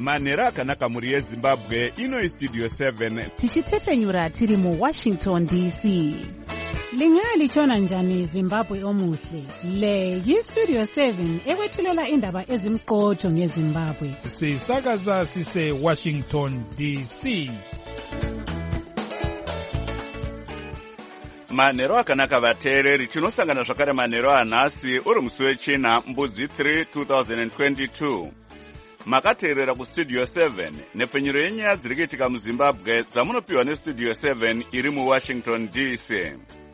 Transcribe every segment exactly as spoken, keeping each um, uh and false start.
manhero akanaka muri yezimbabwe. Ino Studio seven tichitefenyura tiri mu Washington D C. Lingalitshona njani Zimbabwe omuhle? Le yi-Studio seven ekwethulela indaba ezimqotho ngeZimbabwe. Sisakaza sise Washington D C. manhero akanaka vateereri. Tinosangana zvakare manhero anhasi uri musi wechina mbudzi three two thousand twenty-two. Makateerera kuStudio seven nepfenyuro yenyaya dziri kuitika muZimbabwe dzamunopiwa neStudio seven iri muWashington D C.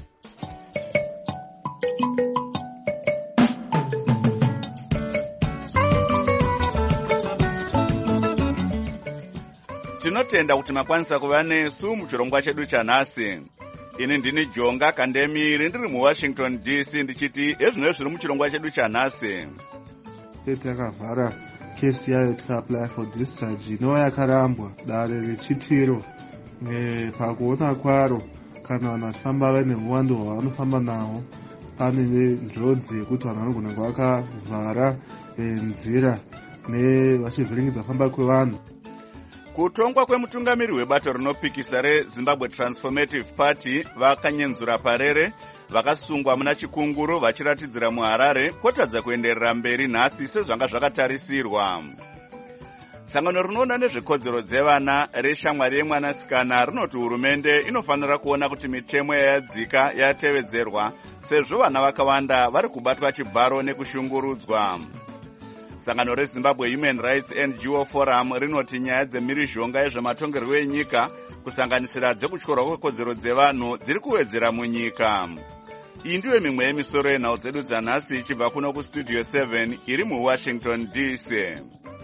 Tinotenda kuti makwanisa kuva nesu muchirongwa chedu chanhasi. Ini ndini Jonga Kandemiri ndiri muWashington D C ndichiti ezvino zviri muchirongwa chedu chanhasi. State yakavhara kesi yayo tikaapply for discharge inova yakarambwa dare rechitiro pakuona kwaro kana vanhu vachifamba vaine uwandu hwavanofamba nawo pane njodzi yekuti vanhu vanogona kuvakavhara nzira nevachivhiringidza famba kwevanhu. Kutongwa kwemutungamiri webato rinopikisa reZimbabwe Transformative Party vakanyenzura parere vakasungwa muna chikunguru vachiratidzira muHarare kwotadza kuenderera mberi nhasi sezvanga zvakatarisirwa. Sangano rinoona nezvekodzero dzevana reshamwari yemwanasikana rinoti hurumende inofanira kuona kuti mitemo yayadzika yatevedzerwa sezvo vana vakawanda vari kubatwa chibharo nekushungurudzwa. Sangano reZimbabwe Human Rights N G O Forum rinoti nyaya dzemhirizhonga yezvematongerwo enyika kusanganisira dzekutyorwa kwekodzero dzevanhu dziri kuwedzera munyika. Iyi ndiyo mimwe yemisoro yenhau dzedu dzanhasi ichibva kuno kuStudio seven iri muWashington D C.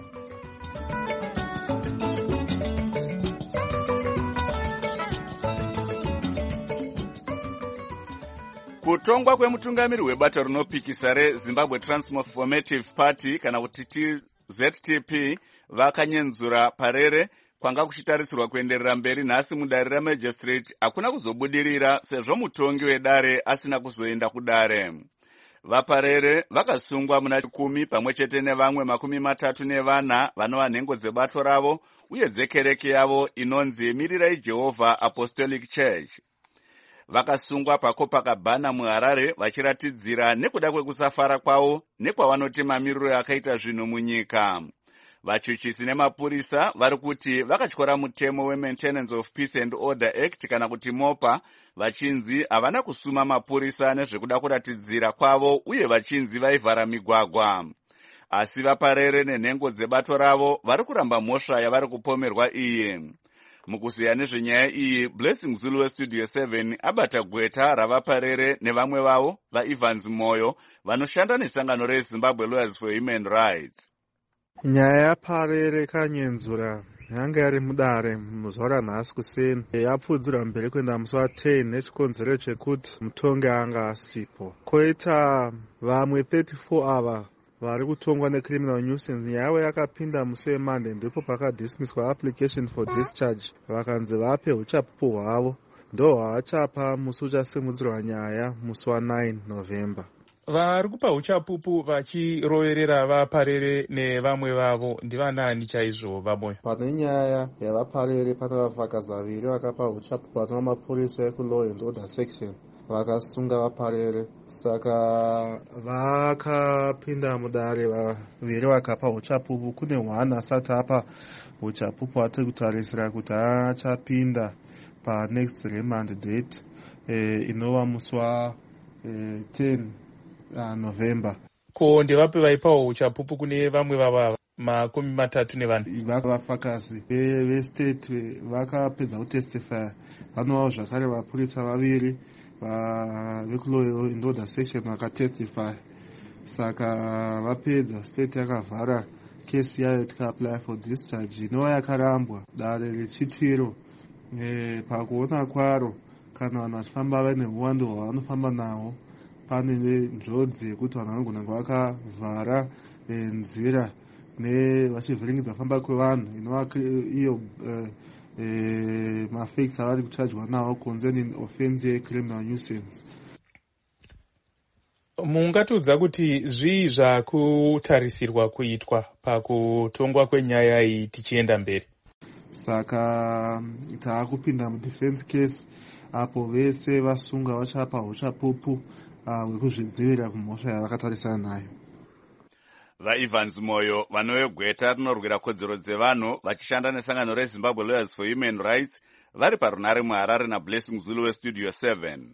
Kutongwa kwemutungamiri webato rinopikisa reZimbabwe Transformative Party kana kuti Z T P vakanyenzura parere kwanga kuchitarisirwa kuenderera mberi nhasi mudare ramagistrate hakuna kuzobudirira sezvo mutongi wedare asina kuzoenda kudare. Vaparere vakasungwa muna kumi pamwe chete nevamwe makumi matatu nevana vanova nhengo dzebato ravo uye dzekereke yavo inonzi Mirirai Jehovah Apostolic Church. Vakasungwa paCopacabana muHarare vachiratidzira nekuda kwekusafara kwavo nekwavanoti mamiriro akaita zvinhu munyika. Vachuchisi nemapurisa vari kuti vakatyora mutemo weMaintenance of Peace and Order Act kana kuti MOPA vachinzi havana kusuma mapurisa nezvekuda kuratidzira kwavo uye vachinzi vaivhara migwagwa. Asi vaparere nenhengo dzebato ravo vari kuramba mhosva yavari kupomerwa iyi. Mukuziya nezvenyaya iyi, Blessing Zulu weStudio seven abata gweta ravaparere nevamwe vavo vaEvans Moyo vanoshanda nesangano reZimbabwe Lawyers for Human Rights. Nyaya yaparere kanyenzura yanga yari mudare muzuva ranhasi kuseni yapfudzirwa mberi kuenda musi wa10 nechikonzero chekuti mutongi anga asipo. Koita vamwe thirty-four ava vari kutongwa necriminal nuisance. Nyaya yavo yakapinda musi weMonday ndipo pakadismisswa application for discharge vakanzi vape uchapupu hwavo ndo hwavachapa musi uchasimudzirwa nyaya musi wa9 November. Vari kupa uchapupu vachiroverera vaparere nevamwe vavo ndivanani chaizvo vamoyo? Pane nyaya yavaparere pane vavhakazi vaviri vakapa uchapupu vanova mapurisa ekuLaw and Order section vakasunga vaparere. Saka vakapinda mudare vaviri vakapa uchapupu. Kune one asati apa uchapupu atiri kutarisira kuti achapinda panext remand date eh, inova musi wa10 November. Ko ndevape vaipawo uchapupu kune vamwe vava makumi matatu nevana? Vafakazi vestate vakapedza kutestify vanovawo zvakare vapurisa vaviri vekuLaw and Order section vakatestify. Saka vapedza state yakavhara kesi yayo tikaapply for discharge inova yakarambwa dare rechitiro pakuona kwaro kana vanhu vachifamba vaine uwandu hwavanofamba nawo pane njodzi yekuti vanhu vanogona kuvakavhara nzira nevachivhiringidza famba kwevanhu inova iyo mafacts avari kuchajwa nawo concerning offense yecriminal nuisance. Mungatiudza kuti zvii zvakutarisirwa kuitwa pakutongwa kwenyaya iyi tichienda mberi? Saka taakupinda mudefense case apo vese vasunga vachapa uchapupu hwekuzvidzivirira kumhosva yavakatarisana nayo. VaEvans Moyo, vano vegweta rinorwira kodzero dzevanhu vachishanda nesangano reZimbabwe Lawyers for Human Rights, vari parunare muHarare naBlessing Zulu weStudio seven.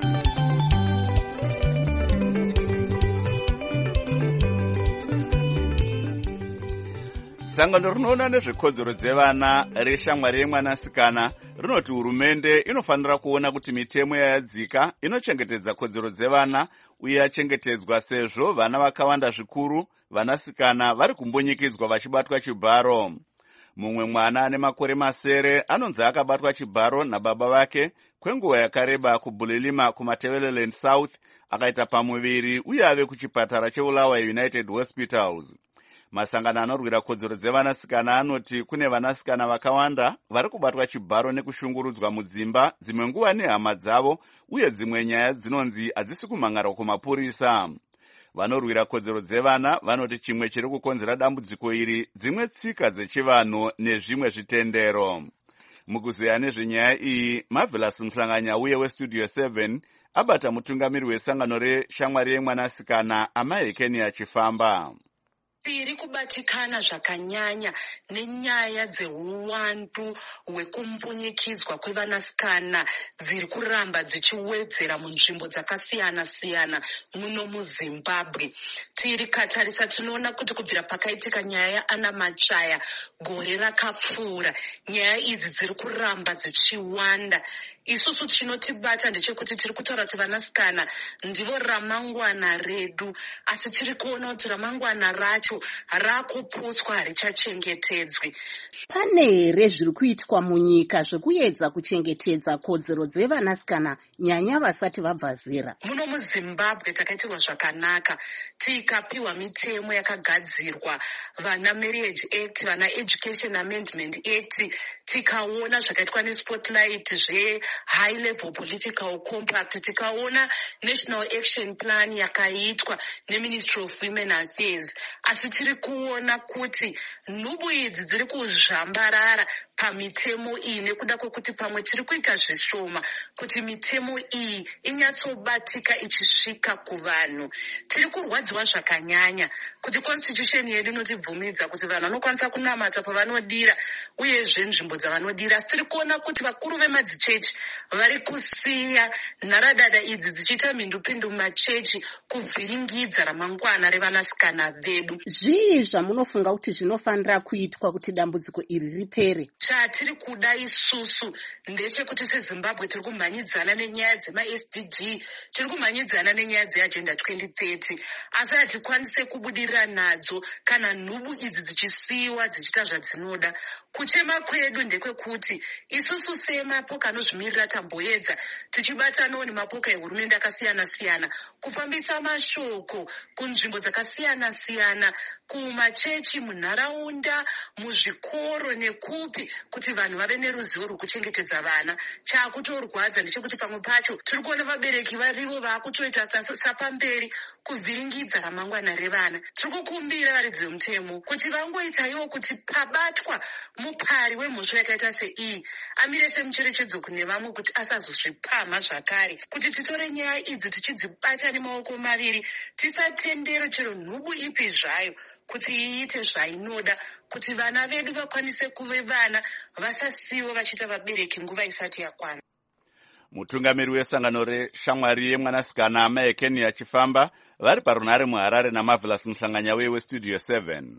Sangano rinoona nezvekodzero dzevana reshamwari yemwanasikana rinoti hurumende inofanira kuona kuti mitemo yayadzika inochengetedza kodzero dzevana uye yachengetedzwa, sezvo vana vakawanda zvikuru vanasikana vari kumbunyikidzwa vachibatwa chibharo. Mumwe mwana ane makore masere anonzi akabatwa chibharo nababa vake kwenguva yakareba kuBulilima kuMatabeleland South, akaita pamuviri uye ave kuchipatara cheBulawayo United Hospitals. Masangano anorwira kodzero dzevanasikana anoti kune vanasikana vakawanda vari kubatwa chibharo nekushungurudzwa mudzimba, dzimwe nguva nehama dzavo, uye dzimwe nyaya dzinonzi hadzisi kumhangarwa kumapurisa. Vanorwira kodzero dzevana vanoti chimwe chiri kukonzera dambudziko iri dzimwe tsika dzechivanhu nezvimwe zvitendero. Mukuzeya nezvenyaya iyi, Marvelous Mhlanganya uye weStudio seven abata mutungamiri wesangano reshamwari yemwanasikana Amai Kenya Chifamba. Tiri kubatikana zvakanyanya nenyaya dzeuwandu hwekumbunyikidzwa kwevanasikana dziri kuramba dzichiwedzera munzvimbo dzakasiyana siyana muno muZimbabwe. Tiri katarisa tinoona kuti kubvira pakaitika nyaya yaAna Machaya gore rakapfuura, nyaya idzi dziri kuramba dzichiwanda. Isusu chinotibata ndechekuti tiri kutaura kuti vanasikana ndivo ramangwana redu, asi tiri kuona kuti ramangwana racho rakuputswa richachengetedzwe. Pane here zviri kuitwa munyika zvekuedza kuchengetedza kodzero dzevanasikana nyanya vasati vabva zera? Muno muZimbabwe takaitirwa zvakanaka, tikapiwa mitemo yakagadzirwa, vana Marriage Act, vana Education Amendment Act, tikaona zvakaitwa neSpotlight zve High Level Political Compact, tikaona National Action Plan yakaitwa neMinistry of Women Affairs. Asi tiri kuona kuti nhubu idzi dziri kuzvambarara pamitemo iyi nekuda kwekuti pamwe tiri kuita zvishoma kuti mitemo iyi inyatsobatika ichisvika kuvanhu. Tiri kurwadziwa zvakanyanya kuti constitution yedu inotibvumidza kuti vanhu vanokwanisa kunamata pavanodira uyezve nzvimbo dzavanodira. Asi tiri kuona kuti vakuru vemadzichechi vari kusiya nharadada idzi dzichiita mhindupindu mumachechi kuvhiringidza ramangwana revanasikana vedu. Zvii zvamunofunga kuti zvinofanira kuitwa kuti dambudziko iri ripere? Chatiri kuda isusu ndechekuti seZimbabwe tiri kumhanyidzana nenyaya dzema-S D G, tiri kumhanyidzana nenyaya dzeagenda twenty thirty, asi hatikwanise kubudirira nadzo kana nhubu idzi dzichisiyiwa dzichiita zvadzinoda. Kuchema kwedu ndekwekuti isusu semapoka anozvimirira tamboedza tichibatanawo nemapoka ehurumende akasiyana siyana kufambisa mashoko kunzvimbo dzakasiyana siyana, kumachechi, munharaunda, muzvikoro nekupi, kuti vanhu vave neruzivo rwekuchengetedza vana. Chakutorwadza ndechekuti pamwe pacho tiri kuona vabereki varivo vaakutoita sapamberi kuvhiringidza ramangwana revana. Tiri kukumbira varidzi vemutemo kuti vangoitaiwo kuti pabatwa mupari wemhosva yakaita seiyi amire semucherechedzo kune vamwe kuti asazozvipamha zvakare, kuti titore nyaya idzi tichidzibata nemaoko maviri, tisatendere chero nhubu ipi zvayo kuti iite zvainoda, kuti vana vedu vakwanise kuve vana, vasasiyiwe vachiita vabereki nguva isati yakwana. Mutungamiri wesangano reshamwari yemwanasikana Amai Kenya Chifamba vari parunare muHarare naMarvelous Mhlanganya weStudio seven.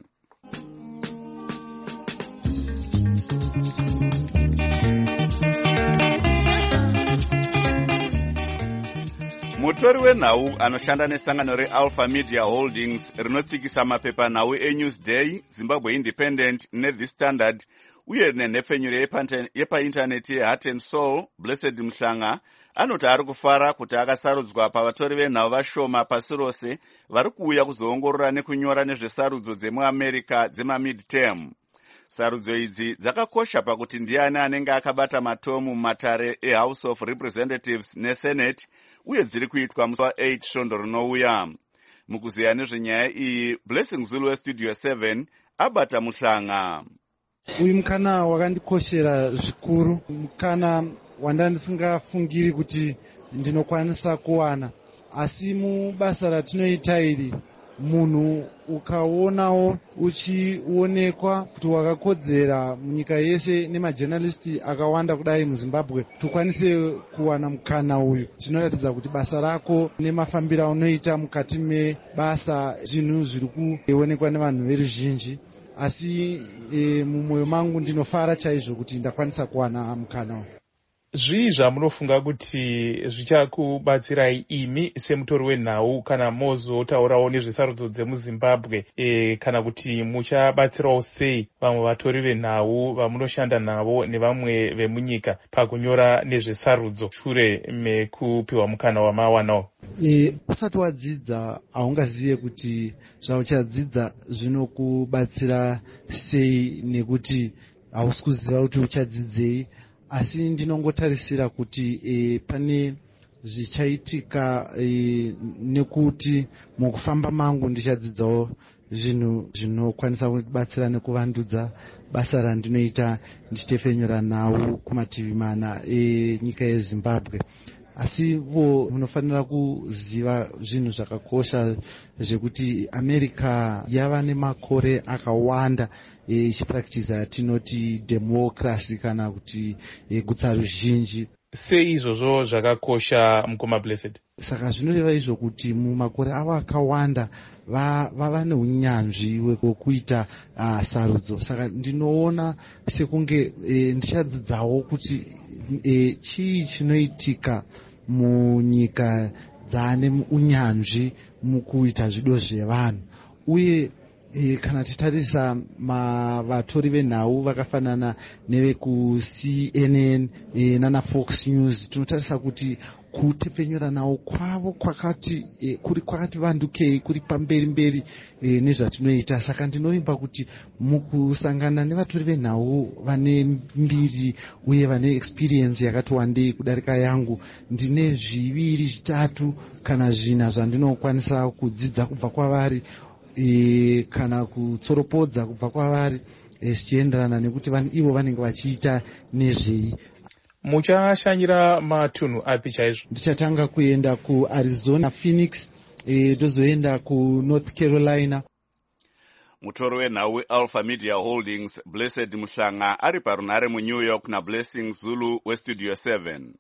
Mutori wenhau anoshanda nesangano reAlpha Media Holdings rinotsikisa mapepanhau eNewsday, Zimbabwe Independent neThe Standard uye nenhepfenyuro yepaindaneti yeHeart and Soul, Blessed Mhlanga, anoti ari kufara kuti akasarudzwa pavatori venhau vashoma pasi rose vari kuuya kuzoongorora nekunyora nezvesarudzo dzemuAmerica dzema midterm. Sarudzo idzi dzakakosha pakuti ndiani anenge akabata matomu mumatare eHouse of Representatives neSenate, uye dziri kuitwa musi wa-eight svondo rinouya. Mukuziya nezvenyaya iyi, Blessing Zulu weStudio seven abata muhlanga. Uyu mukana wakandikoshera zvikuru, mukana wanda ndisingafungiri kuti ndinokwanisa kuwana, asi mubasa ratinoita iri munhu ukaonawo uchionekwa kuti wakakodzera munyika yese nemajournalisti akawanda kudai muZimbabwe, tukwanise kuwana mukana uyu. Zvinoratidza kuti basa rako nemafambiro aunoita mukati mebasa zvinhu zviri kuonekwa nevanhu veruzhinji, asi e, mumwoyo mangu ndinofara chaizvo kuti ndakwanisa kuwana mukana uyu. Zvii zvamunofunga kuti zvichakubatsirai imi semutori wenhau kana mozotaurawo nezvesarudzo dzemuZimbabwe, e, kana kuti muchabatsirawo sei vamwe vatori venhau vamunoshanda navo nevamwe vemunyika pakunyora nezvesarudzo shure mekupiwa mukana wamawanawo? E, usati wadzidza haungazive kuti zvauchadzidza zvinokubatsira sei, nekuti hausi kuziva kuti uchadzidzei. Asi ndinongotarisira kuti e, pane zvichaitika e, nekuti mukufamba mangu ndichadzidzawo zvinhu zvinokwanisa kubatsira nekuvandudza basa randinoita ndichitefenyura nhau kumativi mana enyika yeZimbabwe. Asi vo munofanira kuziva zvinhu zvakakosha zvekuti America yava nemakore akawanda ichipractice yatinoti democracy kana kuti gutsa ruzhinji. Sei izvozvo zvakakosha mukoma Blessed? Saka zvinoreva izvo kuti mumakore avo akawanda vava va neunyanzvi wekuita uh, sarudzo. Saka ndinoona sekunge e, ndichadzidzawo kuti e, chii chinoitika munyika dzane unyanzvi mukuita zvido zvevanhu, uye e, kana titarisa vatori venhau vakafanana neveku-C N N e, nana Fox News, tinotarisa kuti kutepfenyura nawo kwavo kwakati e, kuri kwakati vandukei, kuri pamberi mberi e, nezvatinoita. Saka ndinovimba kuti mukusangana nevatori venhau vane mbiri uye vane experience yakati wandei kudarika yangu, ndine zviviri zvitatu kana zvina zvandinokwanisa kudzidza kubva kwavari e, kana kutsoropodza kubva kwavari zvichienderana e, nekuti ivo vanenge vachiita nezvei. Muchashanyira matunhu api chaizvo? Ndichatanga kuenda kuArizona, Phoenix, e, tozoenda kuNorth Carolina. Mutoro wenhau weAlpha Media Holdings, Blessed Muhlanga, ari parunhare muNew York na Blessing Zulu weStudio seven.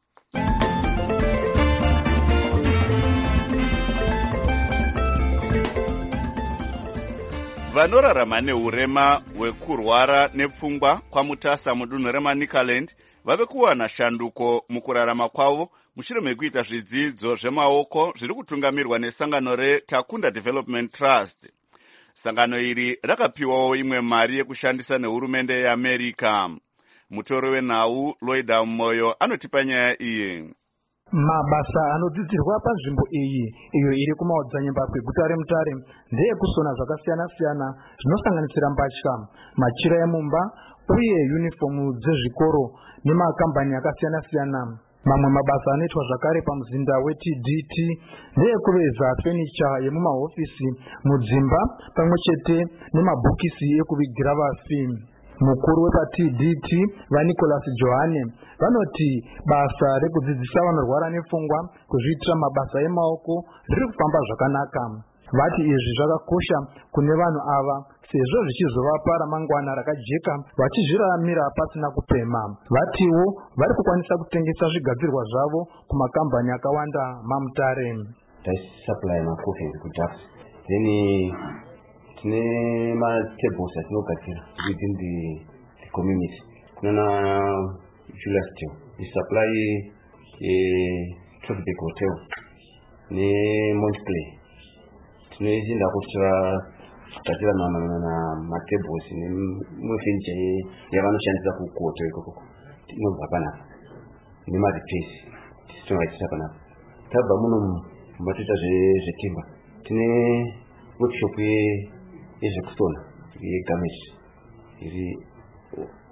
Vanorarama neurema hwekurwara nepfungwa kwamutasa mudunhu reManicaland vave kuwana shanduko mukurarama kwavo mushure mekuita zvidzidzo zvemaoko zviri kutungamirwa nesangano reTakunda Development Trust. Sangano iri rakapiwawo imwe mari yekushandisa nehurumende yeAmerica. Mutoro wenhau Loida Moyo anotipa nyaya iyi. Mabasa anodzidzirwa panzvimbo iyi iyo iri kumaodzanyemba kweguta reMutare ndeekusona zvakasiyana siyana zvinosanganisira mbatya, machira emumba uye yunifomu dzezvikoro nemakambani akasiyana siyana. Mamwe mabasa anoitwa zvakare pamuzinda weT D T ndeekuveza fenicha yemumahofisi, mudzimba pamwe chete nemabhokisi ekuvigira vafi. Mukuru wepaT D T vaNicholas Johane vanoti basa rekudzidzisa vanorwara nepfungwa kuzviitira mabasa emaoko riri kufamba zvakanaka. Vati izvi zvakakosha kune vanhu ava sezvo zvichizovapa ramangwana rakajeka vachizviramira pasina kupema. Vatiwo vari kukwanisa kutengesa zvigadzirwa zvavo kumakambani akawanda maMutare. Taisupply makofi kudhafu then tine matables atinogadzira within the, the community. Kunana Julius Teo we supply a Trophic Hotel ne Montclair. Tinoizinda kutsira kugadzira na matables nemwe furniture yavanoshandisa kuhotel ikoko inobva panapa nemarepairs tisingaitisa panapa. Tabva muno matoita zvetimba tine workshop yezvekusona yegamage iri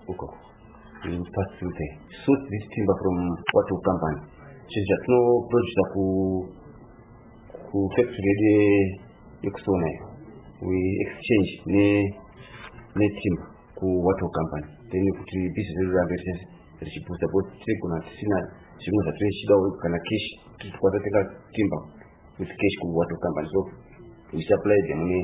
ukoko. We pass through there. Source this timber from Watu company. She's just no producer ku ku factory de yokusona. We exchange ne ne timber ku Watu company. Then kuti business revenue richipusa both kuna sina chimwe zvatirishida kana cash tikukwateka timber with cash ku Watu company. So we supply them ne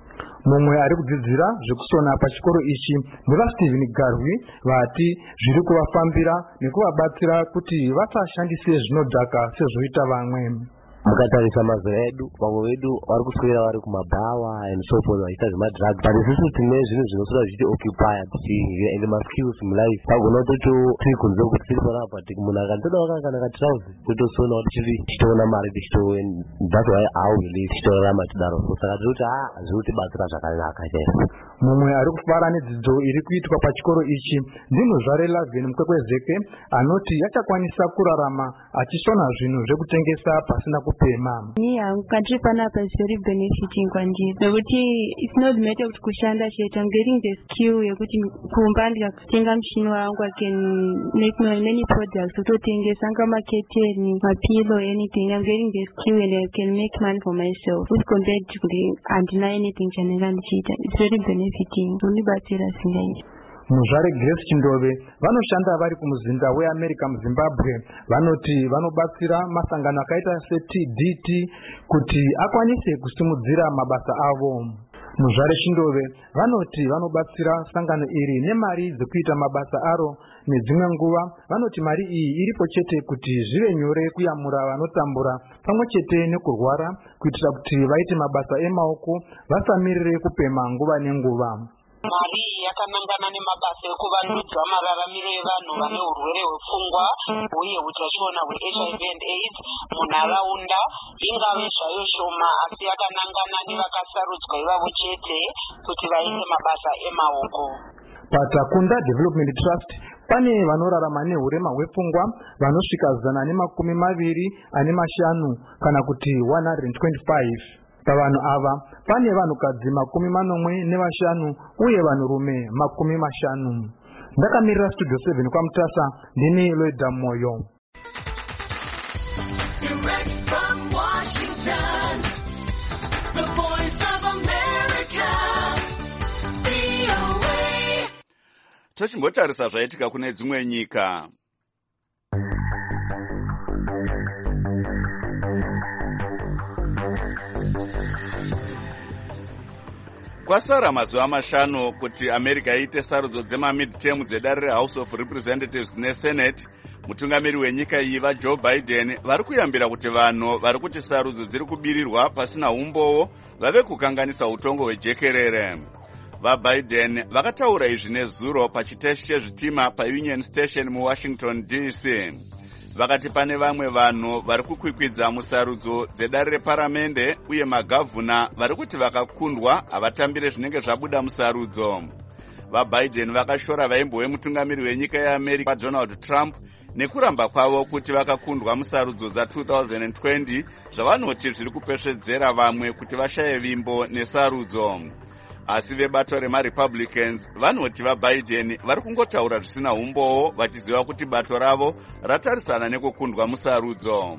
mumwe ari kudzidzira zvekusona pachikoro ichi ndevaStephen Garwi vati zviri kuvafambira nekuvabatsira kuti vasashandise zvinodhaka sezvoita vamwe. Mukatarisa mazera edu vamwe vedu vari kuswera vari kumabhawa and so forth vachiita zvemadrug but isusu tine zvinhu zvinoswera zvichiti occupy ende maskills mulife pagona toto tiri kunze kuti tiri panapa munhu akantodawo kana kana katrauzi totosona kuti chiri tichitoona mari that's why how we live tichitorarama tidaro saka tiri kuti haa zviri kutibatsira zvakanaka chaizvo. Mumwe ari kufara nedzidzo iri kuitwa pachikoro ichi ndinhuzvare Lavin Mukwekwezeke anoti achakwanisa kurarama achisona zvinhu zvekutengesa pasina kupema. Yeah, country panapa is very benefiting kwanjiri nekuti it's not matter kuti kushanda chete. I'm getting the skill yekuti kumba ndikakutenga muchini wangu I can make many products kutotengesa anga maketeni mapilo anything. I'm getting the skill and I can make money for myself with compared to the andina anything chanenga ndichiita. It's very benefiting unibatsira singaiti. Muzvare Grace Chindove vanoshanda vari kumuzinda weAmerica muZimbabwe vanoti vanobatsira masangano akaita seT D T kuti akwanise kusimudzira mabasa avo. Muzvare Chindove vanoti vanobatsira sangano iri nemari dzekuita mabasa aro nedzimwe nguva vanoti mari iyi iripo chete kuti zvive nyore kuyamura vanotambura pamwe chete nekurwara kuitira kuti vaite mabasa emaoko vasamirire kupema nguva nenguva. Mari yakanangana nemabasa ekuvandudza mararamiro evanhu vane urwere hwepfungwa uye utachiona hwe-H I V and AIDS munharaunda ingave zvayo shoma asi yakanangana nevakasarudzwa ivavo chete kuti vaite mabasa emaoko. Patakunda Development Trust pane vanorarama nehurema hwepfungwa vanosvika zana nemakumi maviri ane mashanu kana kuti one hundred twenty-five. Pavanhu ava pane vanhukadzi makumi manomwe nevashanu uye vanhurume makumi mashanu. Ndakamirira Studio seven kwaMutasa ndini Loida Moyo. Direct from Washington, the voice of America, V O A. Tochimbotarisa zvaitika kune dzimwe nyika. Kwasara mazuva mashanu kuti America iite sarudzo dzema-midterm dzedare reHouse of Representatives neSenate, mutungamiri wenyika iyi vaJoe Biden vari kuyambira kuti vanhu vari kuti sarudzo dziri kubirirwa pasina umbowo vave kukanganisa utongo hwejekerere. VaBiden vakataura izvi nezuro pachiteshi chezvitima paUnion Station muWashington D C. Vakati pane vamwe vanhu vari kukwikwidza musarudzo dzedare reparamende uye magavhuna vari kuti vakakundwa havatambire zvinenge zvabuda musarudzo. VaBiden vakashora vaimbo vemutungamiri wenyika yeAmerica Donald Trump nekuramba kwavo kuti vakakundwa musarudzo dza two thousand twenty zvavanoti zviri kupesvedzera vamwe kuti vashaye vimbo nesarudzo. Asi vebato remaRepublicans vanoti vaBiden vari kungotaura zvisina umbowo vachiziva kuti bato ravo ratarisana nekukundwa musarudzo.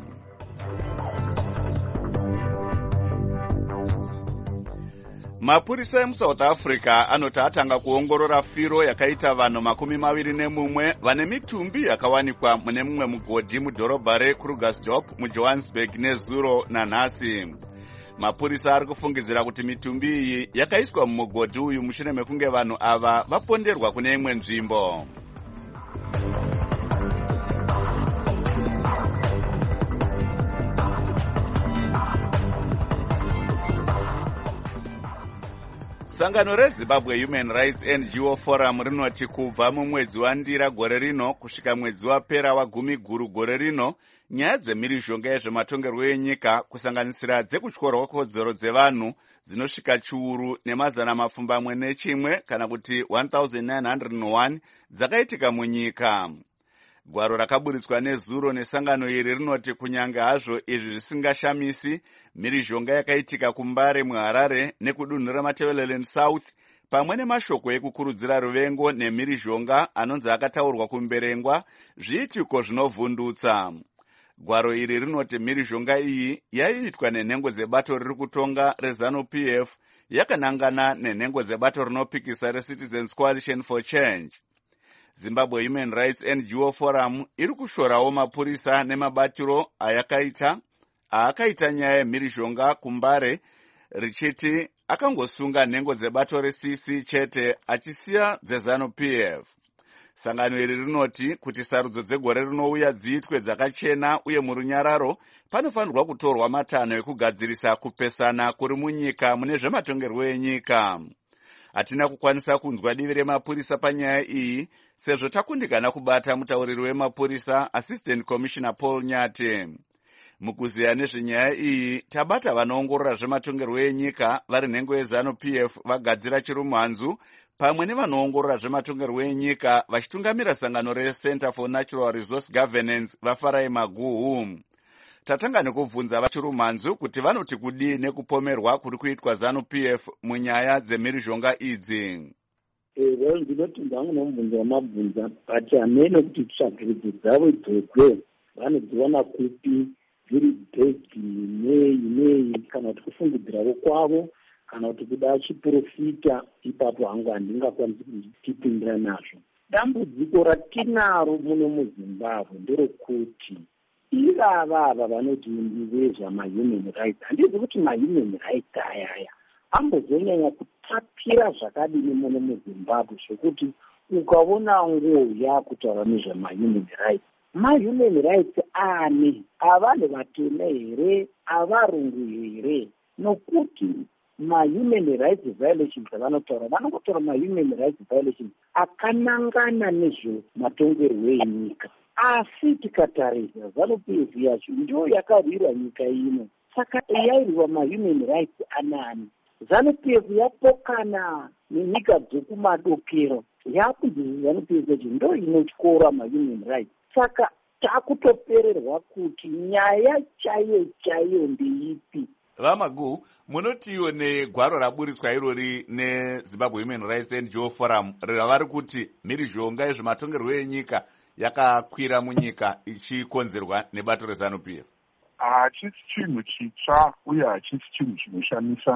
Mapurisa emuSouth Africa anoti atanga kuongorora firo yakaita vanhu makumi maviri nemumwe vane mitumbi yakawanikwa mune mumwe mugodhi mudhorobha reKrugersdorp muJohannesburg nezuro nanhasi. Mapurisa ari kufungidzira kuti mitumbi iyi yakaiswa mumugodhi uyu mushure mekunge vanhu ava vaponderwa kune imwe nzvimbo. Sangano reZimbabwe Human Rights N G O Forum rinoti kubva mumwedzi waNdira gore rino kusvika mwedzi wapera wagumi guru gore rino, nyaya dzemhirizhonga yezvematongerwo enyika kusanganisira dzekutyorwa kodzero dzevanhu dzinosvika chiuru nemazana mapfumbamwe nechimwe kana kuti one thousand nine hundred one dzakaitika munyika. Gwaro rakaburitswa nezuro nesangano iri rinoti kunyange hazvo izvi zvisingashamisi, mhirizhonga yakaitika kuMbare muHarare nekudunhu reMatabeleland South pamwe nemashoko ekukurudzira ruvengo nemhirizhonga anonzi akataurwa kumberengwa zviitiko zvinovhundutsa. Gwaro iri rinoti mhirizhonga iyi yaiitwa nenhengo dzebato riri kutonga reZANU-P F yakanangana nenhengo dzebato rinopikisa reCitizens Coalition for Change. Zimbabwe Human Rights N G O Forum iri kushorawo mapurisa nemabatiro ayakaita aakaita nyaya yemhirizhonga kumbare richiti akangosunga nhengo dzebato reC C chete achisiya dzeZANU-P F. Sangano iri rinoti kuti sarudzo dzegore rinouya dziitwe dzakachena uye murunyararo panofanirwa kutorwa matanho ekugadzirisa kupesana kuri munyika mune zvematongerwo enyika. Hatina kukwanisa kunzwa divi remapurisa panyaya iyi sezvo takundikana kubata mutauriri wemapurisa Assistant Commissioner Paul Nyate. Mukuziya nezvenyaya iyi tabata vanoongorora zvematongerwo enyika vari nhengo yeZANU-P F vagadzira chirumhanzu pamwe nevanoongorora zvematongerwo enyika vachitungamira sangano reCenter for Natural Resource Governance vaFarai Maguhu. Tatanga nekubvunza vachirumhanzu kuti vanoti kudii nekupomerwa kuri kuitwa ZANU-P F munyaya dzemhirizhonga idzi. Ehe, ndinoti ndangunomubvunza wamabvunza but hamene kuti tsvagiridzi dzavo idzodzo vanodziwana kupi dziri bhegi nei nei kana kuti kufungidzirawo kwavo kana kuti kuda chiprofita, ipapo hangu handingakwanisi kutipindira nazvo. Dambudziko ratinaro muno muZimbabwe nderokuti ivava ava vanoti ndivezva mahuman rights, handizi kuti mahuman rights ayaya ambozonyanya kutapira zvakadini muno muZimbabwe zvekuti ukaona nguo yakutaura nezvemahuman rights, mahuman rights ani avanhu vatema here, avarungu here? Nokuti mahuman rights violations avanotaura vanongotaura mahuman rights violations akanangana nezvematongerwo enyika. Asi tikatarisa ZANU-P F yacho ndiyo yakarwira nyika ino, saka yairwa mahuman rights anani? ZANU-P F yapokana nenyika dzokumadokero, yakunzi ZANU-P F yacho ndo inotyora mahuman rights. Saka takutopererwa kuti nyaya chaiyo chaiyo ndeipi? Vamagu, munotiwo negwaro raburitswa irori neZimbabwe Human Rights N G O Forum ravari kuti mhirizhonga yezvematongerwo enyika yakakwira munyika ichikonzerwa nebato reZANU-P F. Hachisi chinhu chitsva uye hachisi chinhu chinoshamisa.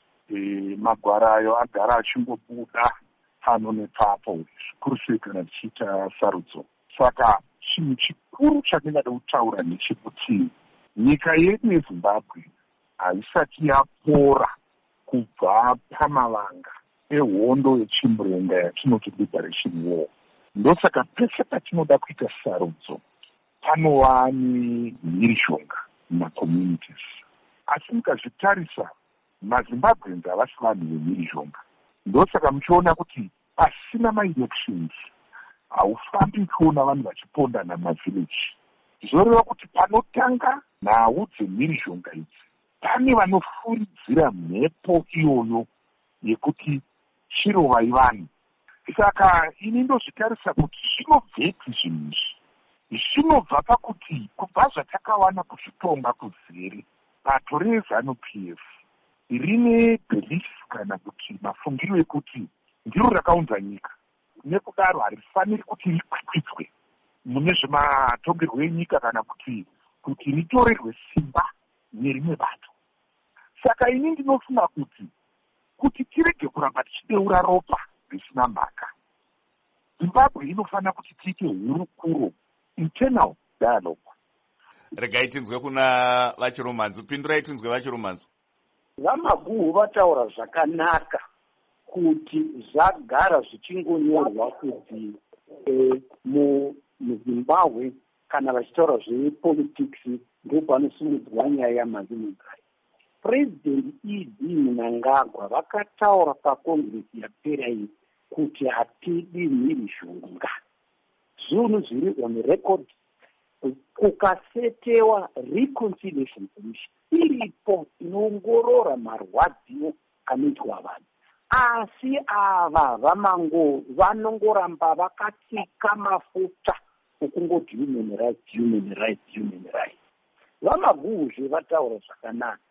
Magwaro ayo agara achingobuda pano nepapo zvikuru sei kana tichiita sarudzo. Saka chinhu chikuru chandingada kutaura ndechekuti nyika yedu yeZimbabwe haisati yapora kubva pamavanga ehondo yechimburenga yatinoti liberation war. Ndosaka pese patinoda kuita sarudzo panova nemhirizhonga mumacommunities. Asi mukazvitarisa maZimbabweans havasi vanhu vemhirizhonga. Ndosaka muchiona kuti pasina maelections haufambi uchiona vanhu vachipondana mumavhileji. Zvoreva kuti panotanga nhau dzemhirizhonga idzi pane vanofuridzira mhepo iyoyo yekuti chirovai vanhu. Saka ini ndozvitarisa kuti zvinobveti zvinhu izvi. Zvinobva pakuti kubva zvatakawana kuzvitonga kuzere bato reZANU-P F rine belief kana kuti mafungiro ekuti ndiro rakaunza nyika, nekudaro harifaniri kuti rikwikwidzwe mune zvematongerwo enyika kana kuti kuti ritorerwe simba nerimwe bato. Saka ini ndinofunga kuti kuti tirege kuramba tichideura ropa risina mhaka, Zimbabwe inofanira kuti tiite hurukuro, internal dialogue. Regai tinzwe kuna vachiromanzu, pindurai tinzwe vachiromanzu. Vamaguhu vataura zvakanaka kuti zvagara zvichingonyorwa kuti e, muZimbabwe kana vachitaura zvepolitics ndo panosumudzwa nyaya yamahuman rights. President E D Mnangagwa vakataura pakongresi yapera iyi kuti hatidi mhirizhonga. Zvinhu zviri on record. Kukasetewa reconciliation commission iripo inoongorora marwadziwo anoitwa vanhu. Asi ava vamango vanongoramba vakatsika mafuta ekungoti human rights, human rights, human rights. Vamaguhuzve vataura zvakanaka.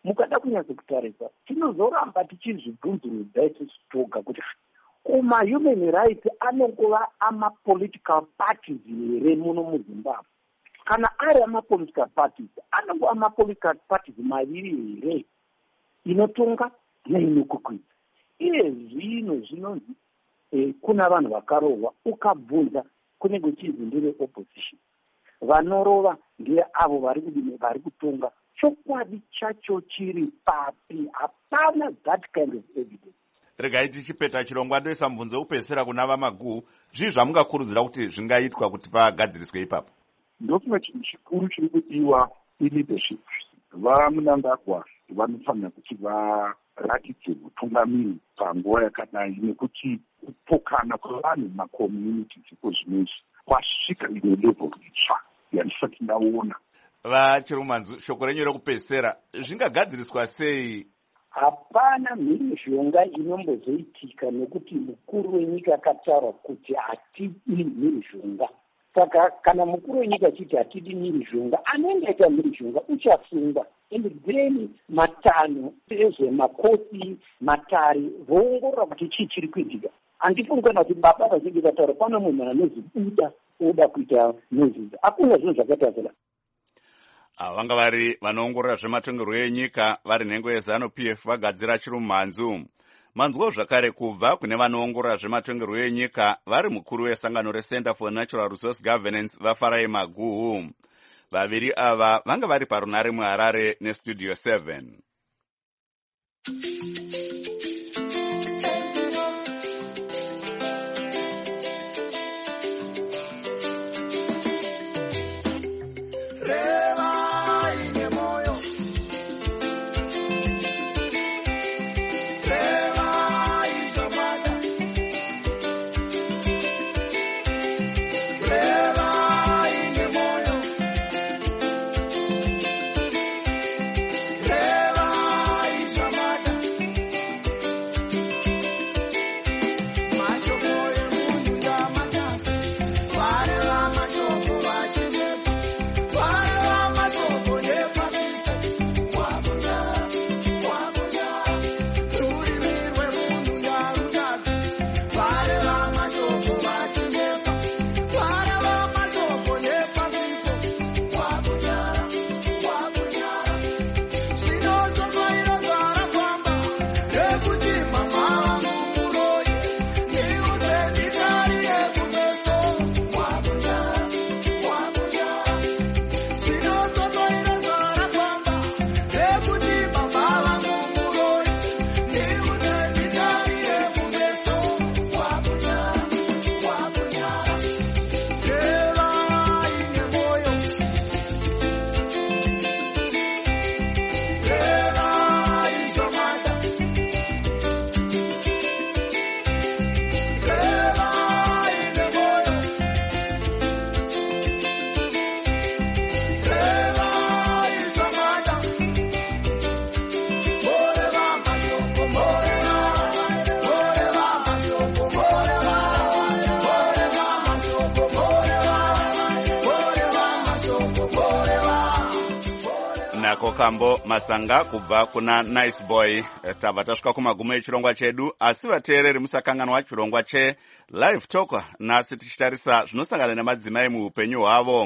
mukada kunyaso kutarisa tinozoramba tichizvibvunzurudza isusu toga kuti kuma-human rights anongova ama-political parties here muno muzimbabwe. Kana ari ama-political parties anongova ama-political parties maviri here, inotonga neinokukwidza. Iye zvino zvinonzi eh, kuna vanhu vakarohwa ukabvunza kunenge kuchinzi ndeve opposition, vanorova ndiye avo vari kudini vari kutonga. Chokwadi chacho chiri papi? Hapana that kind of evidence. Regai tichipeta chirongwa ndoisa mubvunzo wekupedzisira kuna vamaguhu, zvii zvamungakurudzira kuti zvingaitwa kuti pagadziriswe ipapo? Ndofunga chinhu chikuru chiri kudiwa ileadership. Vamunangagwa vanofanira kuti varatidze utungamiri panguva yakadai, nekuti kupokana kwevanhu mumakommunity dziko zvinezvi kwasvika ine level itsva yandisati ndaona. Vachirumanzu, shoko renyu rekupedzisira zvingagadziriswa sei? Hapana mhirizhonga inombozoitika nekuti mukuru wenyika akataura kuti hatidi mhirizhonga. Saka kana mukuru wenyika achiti hatidi mhirizhonga, anenge aita mhirizhonga uchasungwa. And then matanho ezvemakoti matare voongorora kuti chii chiri kuitika. Handifungi kana kuti baba vachinge vataura pana munhu anozibuda oda kuita nozizi. Hakuna zvinhu zvakaita zela. Vanga vari vanoongorora zvematongerwo enyika vari nhengo yeZanu-P F vagadzira Chirumhanzu. Manzwo zvakare kubva kune vanoongorora zvematongerwo enyika vari mukuru wesangano reCenter for Natural Resource Governance vaFarai Maguhu. Vaviri ava vanga vari parunare muHarare neStudio seven. Kambo Masanga kubva kuna Nice Boy. Tabva tasvika kumagumo echirongwa chedu, asi vateereri musakanganwa chirongwa cheLive Talk. Nhasi tichitarisa zvinosangana nemadzimai muupenyu hwavo.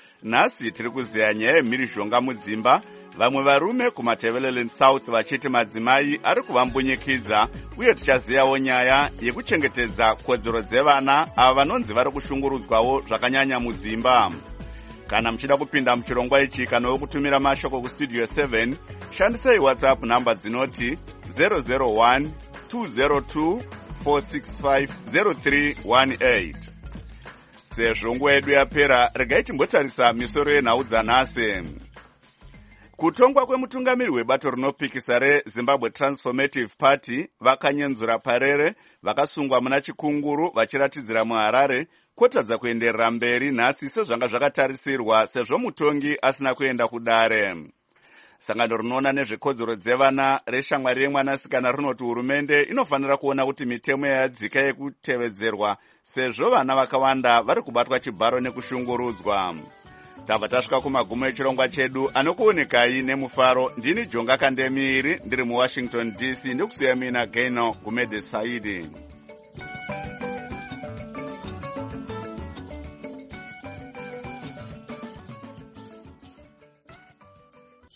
Nhasi tiri kuziya nyaya yemhirizhonga mudzimba, vamwe varume kumaTevelela South vachiti madzimai ari kuvambunyikidza, uye tichaziyawo nyaya yekuchengetedza kodzero dzevana ava vanonzi vari kushungurudzwawo zvakanyanya mudzimba. Kana muchida kupinda muchirongwa ichi kana wokutumira mashoko kuStudio seven, shandisai WhatsApp namba dzinoti zero zero one two zero two four six five zero three one eight. Sezvo nguva yedu yapera, regai timbotarisa misoro yenhau dzanhasi. Kutongwa kwemutungamiri webato rinopikisa reZimbabwe Transformative Party vakanyenzura parere vakasungwa muna Chikunguru vachiratidzira muHarare kotadza kuenderera mberi nhasi sezvanga zvakatarisirwa sezvo mutongi asina kuenda kudare. Sangano rinoona nezvekodzero dzevana reshamwari yemwanasikana rinoti hurumende inofanira kuona kuti mitemo yadzika yekutevedzerwa sezvo vana vakawanda vari kubatwa chibharo nekushungurudzwa. tabva tasvika kumagumo echirongwa chedu anokuonekai nemufaro. Ndini Jonga Kandemiri ndiri muWashington D C, ndikusiya mina Gaino Gumede Saidi.